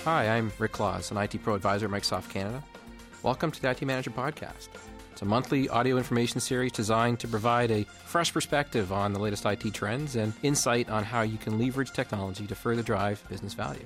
Hi, I'm Rick Claus, an IT Pro Advisor at Microsoft Canada. Welcome to the IT Manager Podcast. It's a monthly audio information series designed to provide a fresh perspective on the latest IT trends and insight on how you can leverage technology to further drive business value.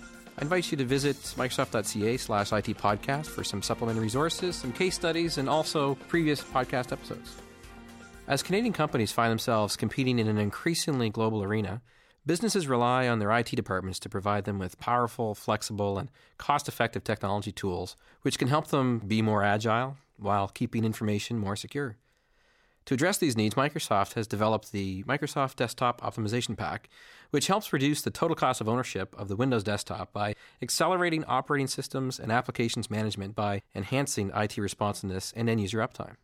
I invite you to visit microsoft.ca/IT podcast for some supplementary resources, some case studies, and also previous podcast episodes. As Canadian companies find themselves competing in an increasingly global arena, businesses rely on their IT departments to provide them with powerful, flexible, and cost-effective technology tools which can help them be more agile while keeping information more secure. To address these needs, Microsoft has developed the Microsoft Desktop Optimization Pack, which helps reduce the total cost of ownership of the Windows desktop by accelerating operating systems and applications management by enhancing IT responsiveness and end-user uptime.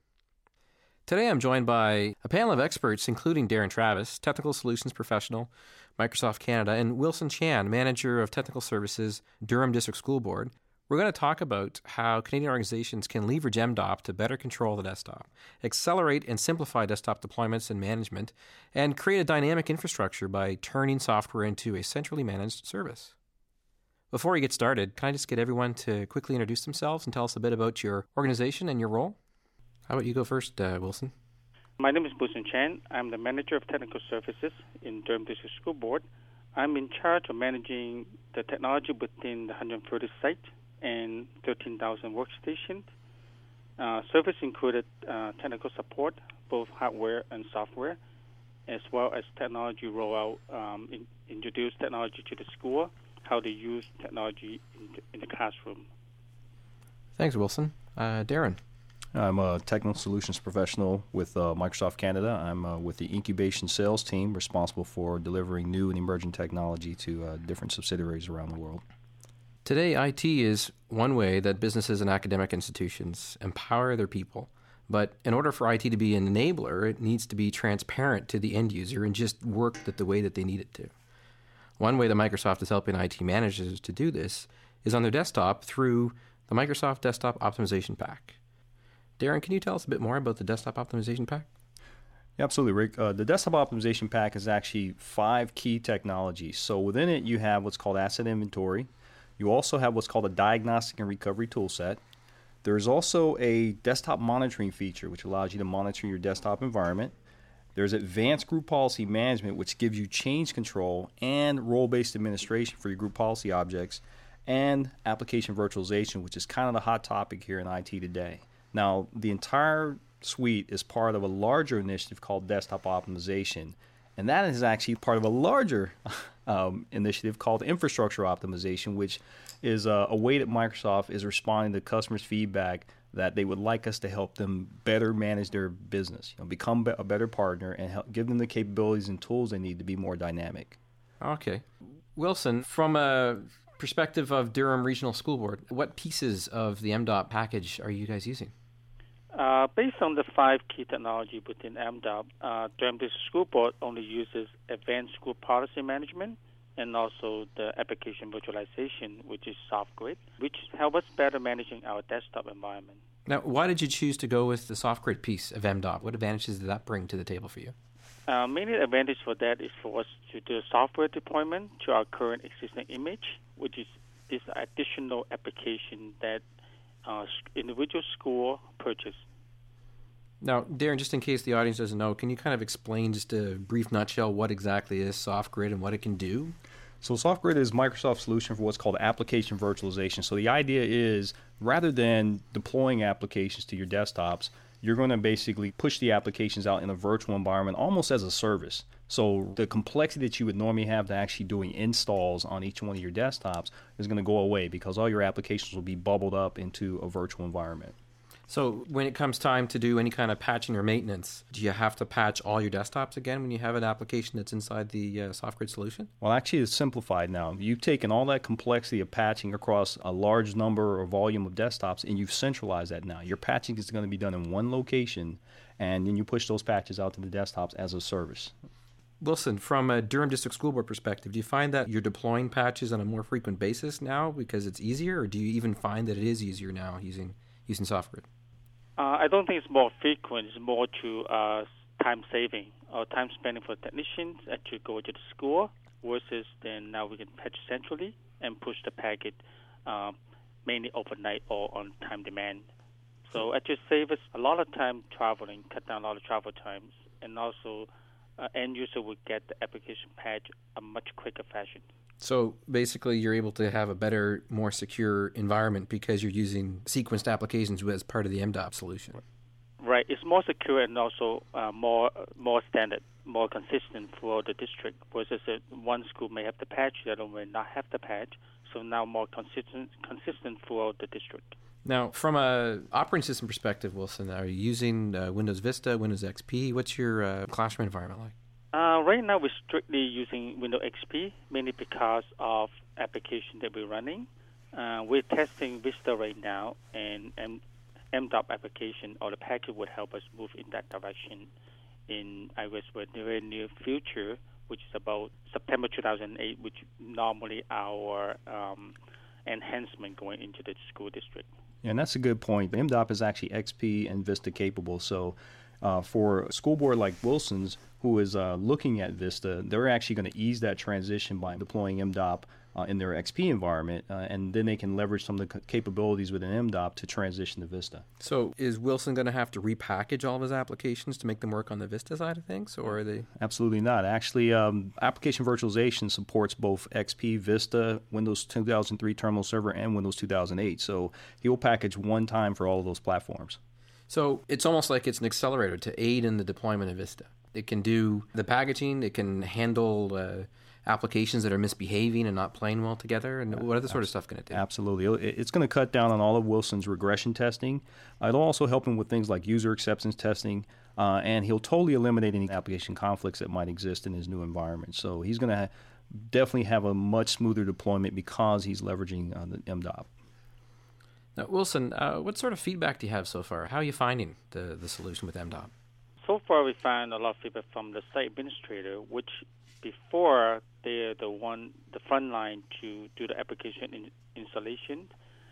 Today I'm joined by a panel of experts including Darren Travis, Technical Solutions Professional, Microsoft Canada, and Wilson Chan, Manager of Technical Services, Durham District School Board. We're going to talk about how Canadian organizations can leverage MDOP to better control the desktop, accelerate and simplify desktop deployments and management, and create a dynamic infrastructure by turning software into a centrally managed service. Before we get started, can I just get everyone to quickly introduce themselves and tell us a bit about your organization and your role? How about you go first, Wilson? My name is Wilson Chan. I'm the Manager of Technical Services in Durham District School Board. I'm in charge of managing the technology within the 130 sites and 13,000 workstations. Service included technical support, both hardware and software, as well as technology rollout, introduce technology to the school, how to use technology in the classroom. Thanks, Wilson. Darren? I'm a technical solutions professional with Microsoft Canada. I'm with the incubation sales team responsible for delivering new and emerging technology to different subsidiaries around the world. Today, IT is one way that businesses and academic institutions empower their people. But in order for IT to be an enabler, it needs to be transparent to the end user and just work the way that they need it to. One way that Microsoft is helping IT managers to do this is on their desktop through the Microsoft Desktop Optimization Pack. Darren, can you tell us a bit more about the Desktop Optimization Pack? Yeah, absolutely, Rick. The Desktop Optimization Pack is actually 5 key technologies. So within it, you have what's called Asset Inventory. You also have what's called a Diagnostic and Recovery Toolset. There's also a Desktop Monitoring feature, which allows you to monitor your desktop environment. There's Advanced Group Policy Management, which gives you change control and role-based administration for your group policy objects, and Application Virtualization, which is kind of the hot topic here in IT today. Now, the entire suite is part of a larger initiative called Desktop Optimization, and that is actually part of a larger initiative called Infrastructure Optimization, which is a way that Microsoft is responding to customers' feedback that they would like us to help them better manage their business, become a better partner, and help give them the capabilities and tools they need to be more dynamic. Okay. Wilson, from a perspective of Durham Regional School Board, what pieces of the MDOP package are you guys using? Based on the 5 key technology within MDOP, Durham District School Board only uses Advanced Group Policy Management and also the Application Virtualization, which is SoftGrid, which help us better managing our desktop environment. Now, why did you choose to go with the SoftGrid piece of MDOP? What advantages did that bring to the table for you? Mainly the advantage for that is for us to do software deployment to our current existing image, which is this additional application that individual school purchase. Now, Darren, just in case the audience doesn't know, can you kind of explain just a brief nutshell what exactly is SoftGrid and what it can do? So SoftGrid is Microsoft's solution for what's called application virtualization. So the idea is rather than deploying applications to your desktops, you're going to basically push the applications out in a virtual environment almost as a service. So the complexity that you would normally have to actually doing installs on each one of your desktops is going to go away because all your applications will be bubbled up into a virtual environment. So when it comes time to do any kind of patching or maintenance, do you have to patch all your desktops again when you have an application that's inside the SoftGrid solution? Well, actually, it's simplified now. You've taken all that complexity of patching across a large number or volume of desktops, and you've centralized that now. Your patching is going to be done in one location, and then you push those patches out to the desktops as a service. Wilson, from a Durham District School Board perspective, do you find that you're deploying patches on a more frequent basis now because it's easier, or do you even find that it is easier now using SoftGrid? I don't think it's more frequent. It's more to time saving or time spending for technicians to go to the school versus then now we can patch centrally and push the packet mainly overnight or on time demand. So it just saves us a lot of time traveling, cut down a lot of travel times, and also end user would get the application patch a much quicker fashion. So basically, you're able to have a better, more secure environment because you're using sequenced applications as part of the MDOP solution. Right. It's more secure and also more standard, more consistent for the district. Versus one school may have the patch, the other may not have the patch. So now more consistent for the district. Now, from a operating system perspective, Wilson, are you using Windows Vista, Windows XP? What's your classroom environment like? Right now, we're strictly using Windows XP, mainly because of application that we're running. We're testing Vista right now, and MDOP application or the package would help us move in that direction in, I guess, the very near future, which is about September 2008, which normally our enhancement going into the school district. Yeah, and that's a good point. MDOP is actually XP and Vista capable. So for a school board like Wilson's, who is looking at Vista, they're actually going to ease that transition by deploying MDOP in their XP environment, and then they can leverage some of the capabilities within MDOP to transition to Vista. So is Wilson going to have to repackage all of his applications to make them work on the Vista side of things, or are they? Absolutely not. Actually, application virtualization supports both XP, Vista, Windows 2003 Terminal Server, and Windows 2008. So he will package one time for all of those platforms. So it's almost like it's an accelerator to aid in the deployment of Vista. It can do the packaging, it can handle applications that are misbehaving and not playing well together, and what other sort of stuff can it do? Absolutely. It's going to cut down on all of Wilson's regression testing. It'll also help him with things like user acceptance testing, and he'll totally eliminate any application conflicts that might exist in his new environment. So he's going to definitely have a much smoother deployment because he's leveraging the MDOP. Now, Wilson, what sort of feedback do you have so far? How are you finding the solution with MDOP? So far, we found a lot of feedback from the site administrator, which before they're the front line to do the application installation.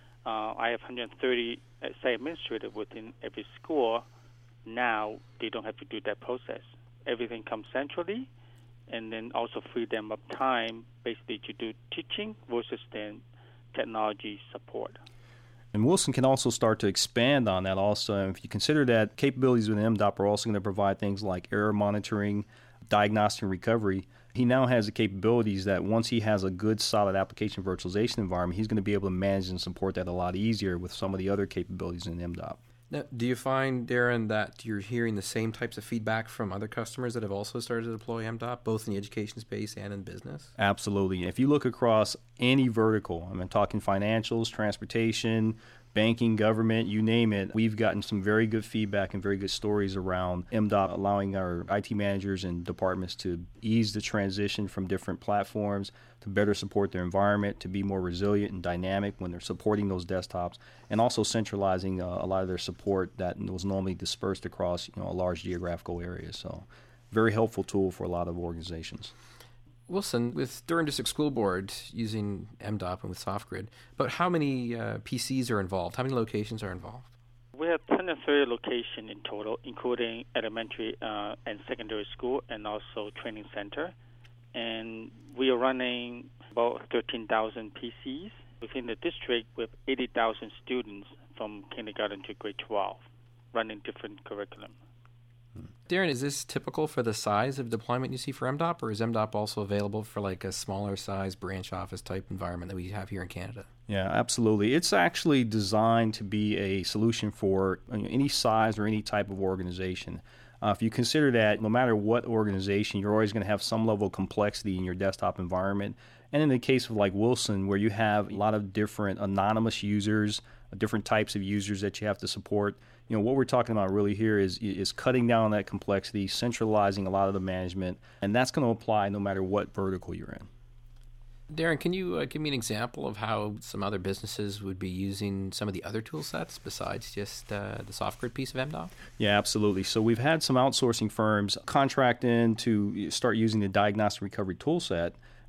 I have 130 site administrators within every school. Now they don't have to do that process. Everything comes centrally, and then also free them up time basically to do teaching versus then technology support. And Wilson can also start to expand on that also. If you consider that capabilities within MDOP are also going to provide things like error monitoring, diagnostic and recovery, he now has the capabilities that once he has a good, solid application virtualization environment, he's going to be able to manage and support that a lot easier with some of the other capabilities in MDOP. Now, do you find, Darren, that you're hearing the same types of feedback from other customers that have also started to deploy MDOP, both in the education space and in business? Absolutely. If you look across any vertical, I'm talking financials, transportation, banking, government, you name it, we've gotten some very good feedback and very good stories around MDOP allowing our IT managers and departments to ease the transition from different platforms, to better support their environment, to be more resilient and dynamic when they're supporting those desktops, and also centralizing a lot of their support that was normally dispersed across a large geographical area. So very helpful tool for a lot of organizations. Wilson, with Durham District School Board using MDOP and with SoftGrid, but how many PCs are involved? How many locations are involved? We have 130 locations in total, including elementary and secondary school and also training center. And we are running about 13,000 PCs within the district with 80,000 students from kindergarten to grade 12 running different curriculum. Darren, is this typical for the size of deployment you see for MDOP, or is MDOP also available for like a smaller size branch office type environment that we have here in Canada? Yeah, absolutely. It's actually designed to be a solution for any size or any type of organization. If you consider that no matter what organization, you're always going to have some level of complexity in your desktop environment. And in the case of like Wilson, where you have a lot of different anonymous users, different types of users that you have to support, what we're talking about really here is cutting down on that complexity, centralizing a lot of the management, and that's going to apply no matter what vertical you're in. Darren, can you give me an example of how some other businesses would be using some of the other tool sets besides just the SoftGrid piece of MDOP? Yeah, absolutely. So we've had some outsourcing firms contract in to start using the diagnostic recovery tool set.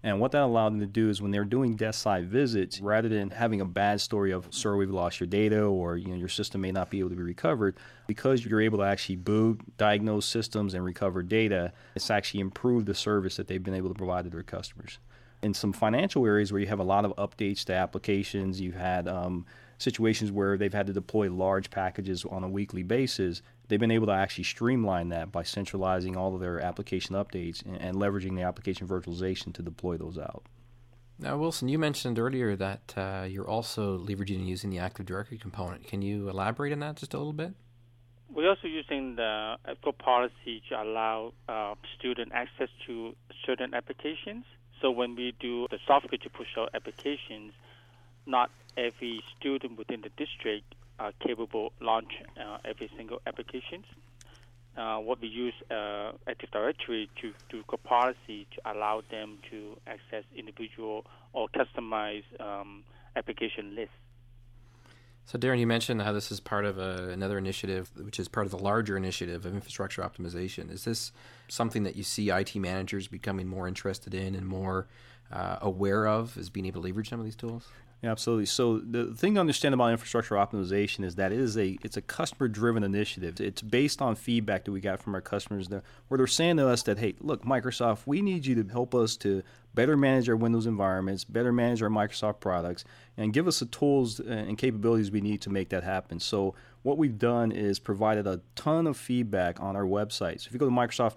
And what that allowed them to do is when they're doing desk site visits, rather than having a bad story of, sir, we've lost your data, or your system may not be able to be recovered, because you're able to actually boot, diagnose systems, and recover data, it's actually improved the service that they've been able to provide to their customers. In some financial areas where you have a lot of updates to applications, you've had situations where they've had to deploy large packages on a weekly basis, they've been able to actually streamline that by centralizing all of their application updates and leveraging the application virtualization to deploy those out. Now, Wilson, you mentioned earlier that you're also leveraging and using the Active Directory component. Can you elaborate on that just a little bit? We're also using the Go policy to allow student access to certain applications. So when we do the software to push out applications, not every student within the district are capable launch every single applications. What we use Active Directory to do Go policy to allow them to access individual or customized application lists. So, Darren, you mentioned how this is part of another initiative, which is part of the larger initiative of infrastructure optimization. Is this something that you see IT managers becoming more interested in and more aware of, as being able to leverage some of these tools? Yeah, absolutely. So the thing to understand about infrastructure optimization is that it's a customer-driven initiative. It's based on feedback that we got from our customers where they're saying to us that, hey, look, Microsoft, we need you to help us to better manage our Windows environments, better manage our Microsoft products, and give us the tools and capabilities we need to make that happen. So what we've done is provided a ton of feedback on our website. So if you go to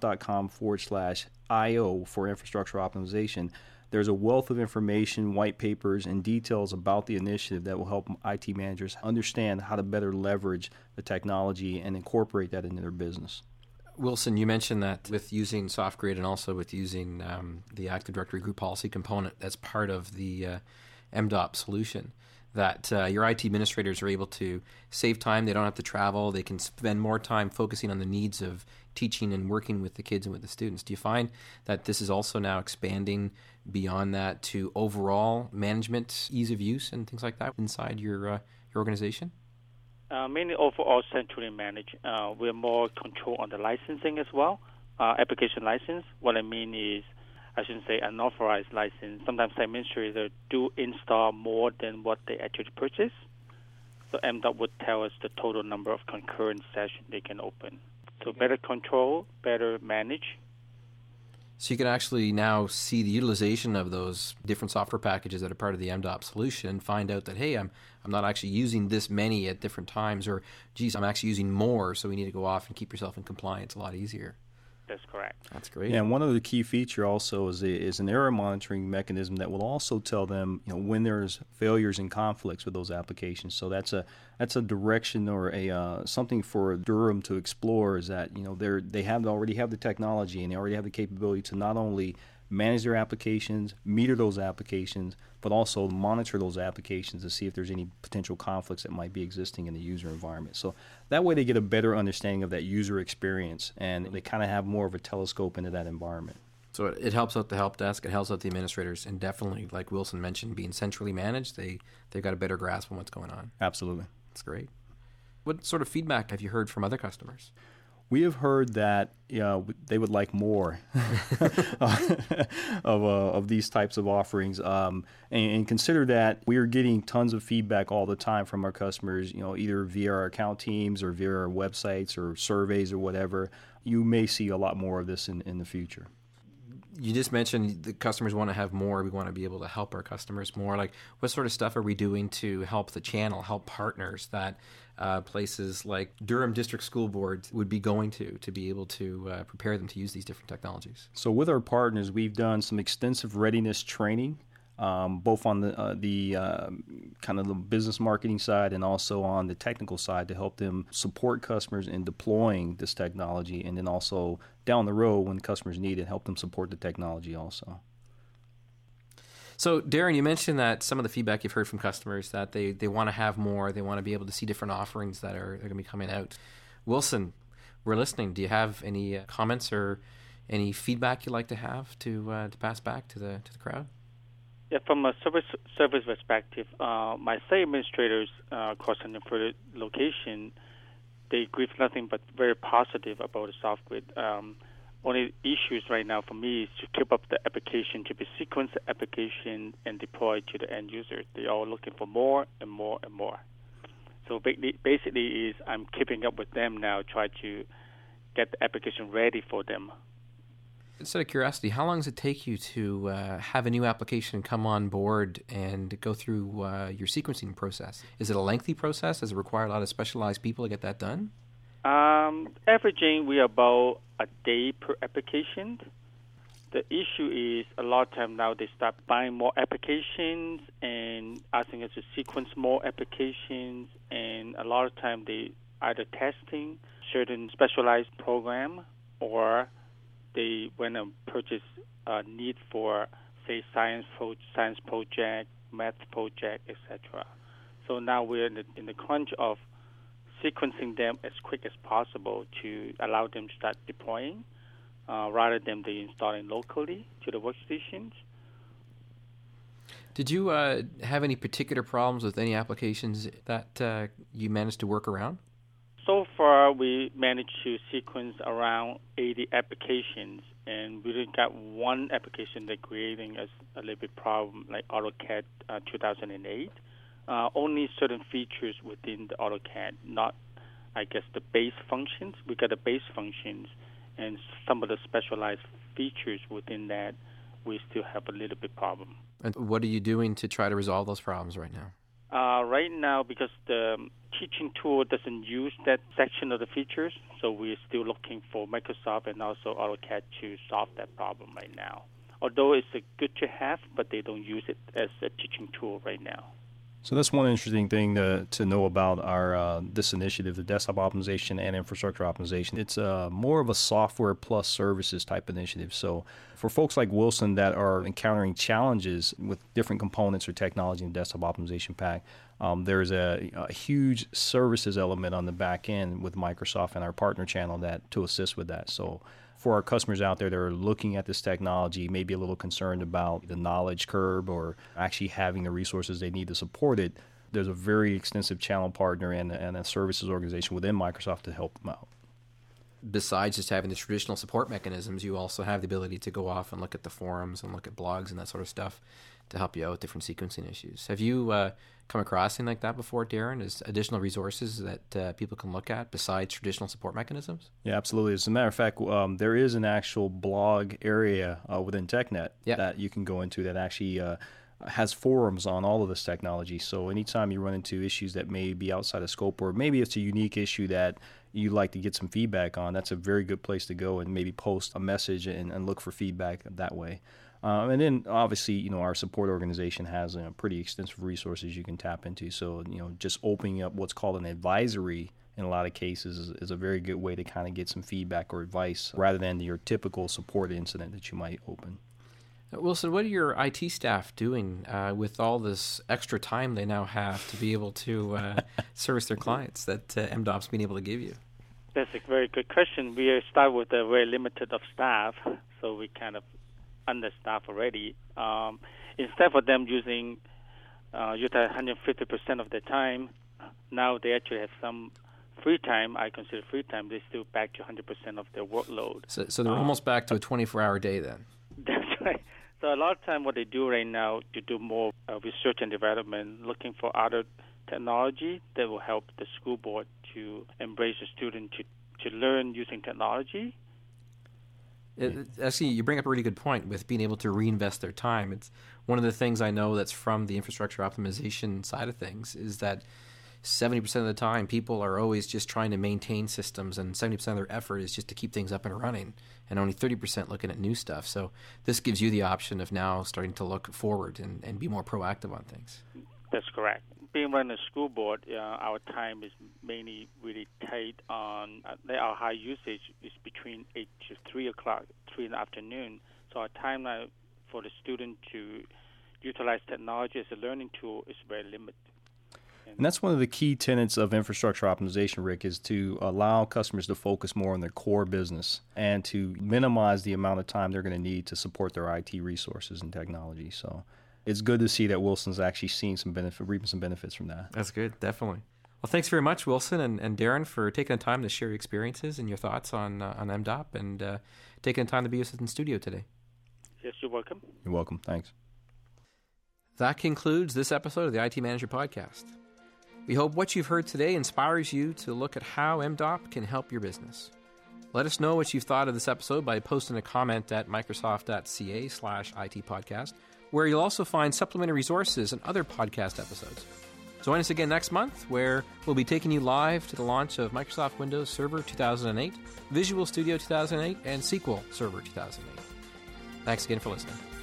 Microsoft.com/IO for infrastructure optimization, there's a wealth of information, white papers, and details about the initiative that will help IT managers understand how to better leverage the technology and incorporate that into their business. Wilson, you mentioned that with using SoftGrid and also with using the Active Directory group policy component as part of the MDOP solution, that your IT administrators are able to save time. They don't have to travel. They can spend more time focusing on the needs of teaching and working with the kids and with the students. Do you find that this is also now expanding beyond that to overall management, ease of use, and things like that inside your organization? Mainly overall centrally managed. We're more control on the licensing as well, application license. What I mean is, I shouldn't say unauthorized license. Sometimes administrators do install more than what they actually purchase. So MDOT would tell us the total number of concurrent sessions they can open. So better control, better manage. So you can actually now see the utilization of those different software packages that are part of the MDOP solution and find out that, hey, I'm not actually using this many at different times, or, geez, I'm actually using more, so we need to go off and keep yourself in compliance a lot easier. That's correct. That's great. Yeah, and one other key feature also is an error monitoring mechanism that will also tell them when there's failures and conflicts with those applications. So that's a direction or a something for Durham to explore, is that they already have the technology and they already have the capability to not only manage their applications, meter those applications, but also monitor those applications to see if there's any potential conflicts that might be existing in the user environment. So that way they get a better understanding of that user experience, and they kind of have more of a telescope into that environment. So it helps out the help desk, it helps out the administrators, and definitely, like Wilson mentioned, being centrally managed, they've got a better grasp on what's going on. Absolutely. That's great. What sort of feedback have you heard from other customers? We have heard that they would like more of these types of offerings, and consider that we are getting tons of feedback all the time from our customers, either via our account teams or via our websites or surveys or whatever. You may see a lot more of this in the future. You just mentioned the customers want to have more. We want to be able to help our customers more. Like, what sort of stuff are we doing to help the channel, help partners that places like Durham District School Board would be going to be able to prepare them to use these different technologies? So with our partners, we've done some extensive readiness training, both on the kind of the business marketing side and also on the technical side, to help them support customers in deploying this technology, and then also down the road when customers need it, help them support the technology also. So, Darren, you mentioned that some of the feedback you've heard from customers, that they want to have more, they want to be able to see different offerings that are going to be coming out. Wilson, we're listening. Do you have any comments or any feedback you'd like to have to pass back to the crowd? Yeah, from a service perspective, my site administrators across the further location, they agree with nothing but very positive about the SoftGrid. Only issues right now for me is to keep up the application, to be sequence the application and deploy to the end user. They are looking for more and more and more. So basically is I'm keeping up with them now, try to get the application ready for them. Just out of curiosity, how long does it take you to have a new application come on board and go through your sequencing process? Is it a lengthy process? Does it require a lot of specialized people to get that done? Averaging, we are about a day per application. The issue is a lot of time now they start buying more applications and asking us to sequence more applications, and a lot of time they either testing certain specialized program or they went and purchase a need for, say, science project, math project, etc. So now we're in the crunch of sequencing them as quick as possible to allow them to start deploying rather than they installing locally to the workstations. Did you have any particular problems with any applications that you managed to work around? So far, we managed to sequence around 80 applications, and we didn't got one application that creating us a little bit problem, like AutoCAD 2008. Only certain features within the AutoCAD, not, I guess, the base functions. We got the base functions, and some of the specialized features within that, we still have a little bit problem. And what are you doing to try to resolve those problems right now? Right now, because the teaching tool doesn't use that section of the features, so we're still looking for Microsoft and also AutoCAD to solve that problem right now. Although it's a good to have, but they don't use it as a teaching tool right now. So that's one interesting thing to know about our this initiative, the desktop optimization and infrastructure optimization. It's more of a software plus services type initiative. So for folks like Wilson that are encountering challenges with different components or technology in the desktop optimization pack, there's a huge services element on the back end with Microsoft and our partner channel that to assist with that. So for our customers out there that are looking at this technology, maybe a little concerned about the knowledge curve or actually having the resources they need to support it, there's a very extensive channel partner and a services organization within Microsoft to help them out. Besides just having the traditional support mechanisms, you also have the ability to go off and look at the forums and look at blogs and that sort of stuff to help you out with different sequencing issues. Have you come across anything like that before, Darren, as additional resources that people can look at besides traditional support mechanisms? Yeah, absolutely. As a matter of fact, there is an actual blog area within TechNet that you can go into that actually has forums on all of this technology. So anytime you run into issues that may be outside of scope, or maybe it's a unique issue that you'd like to get some feedback on, that's a very good place to go and maybe post a message and look for feedback that way. And then, obviously, our support organization has pretty extensive resources you can tap into. So, just opening up what's called an advisory in a lot of cases is a very good way to kind of get some feedback or advice rather than your typical support incident that you might open. Wilson, what are your IT staff doing with all this extra time they now have to be able to service their clients that MDOP's been able to give you? That's a very good question. We start with a very limited of staff, so we kind of understaffed already. Instead of them using 150% of their time, now they actually have some free time. I consider free time. They're still back to 100% of their workload. So they're almost back to a 24-hour day then. That's right. So a lot of time what they do right now to do more research and development, looking for other technology that will help the school board to embrace the student to learn using technology. Actually, you bring up a really good point with being able to reinvest their time. It's one of the things I know that's from the infrastructure optimization side of things is that 70% of the time people are always just trying to maintain systems, and 70% of their effort is just to keep things up and running, and only 30% looking at new stuff. So this gives you the option of now starting to look forward and be more proactive on things. That's correct. Being running a school board, our time is mainly really tight on our high usage is between 8 to 3 in the afternoon. So our timeline for the student to utilize technology as a learning tool is very limited. And that's one of the key tenets of infrastructure optimization, Rick, is to allow customers to focus more on their core business and to minimize the amount of time they're going to need to support their IT resources and technology. So it's good to see that Wilson's actually seeing some benefit, reaping some benefits from that. That's good, definitely. Well, thanks very much, Wilson and Darren, for taking the time to share your experiences and your thoughts on MDOP and taking the time to be with us in studio today. Yes, you're welcome. You're welcome. Thanks. That concludes this episode of the IT Manager Podcast. We hope what you've heard today inspires you to look at how MDOP can help your business. Let us know what you've thought of this episode by posting a comment at microsoft.ca/IT podcast, where you'll also find supplementary resources and other podcast episodes. Join us again next month, where we'll be taking you live to the launch of Microsoft Windows Server 2008, Visual Studio 2008, and SQL Server 2008. Thanks again for listening.